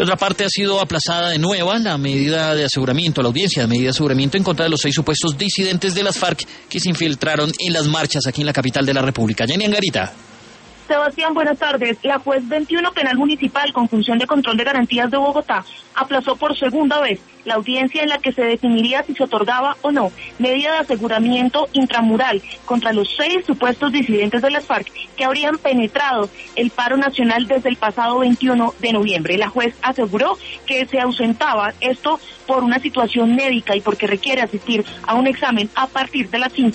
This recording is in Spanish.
De otra parte, ha sido aplazada de nuevo la medida de aseguramiento, la audiencia de medida de aseguramiento en contra de los 6 supuestos disidentes de las FARC que se infiltraron en las marchas aquí en la capital de la República. Jenny Angarita. Sebastián, buenas tardes. La juez 21 Penal Municipal con función de control de garantías de Bogotá aplazó por segunda vez la audiencia en la que se definiría si se otorgaba o no medida de aseguramiento intramural contra los 6 supuestos disidentes de las FARC que habrían penetrado el paro nacional desde el pasado 21 de noviembre. La juez aseguró que se ausentaba esto por una situación médica y porque requiere asistir a un examen a partir de las 5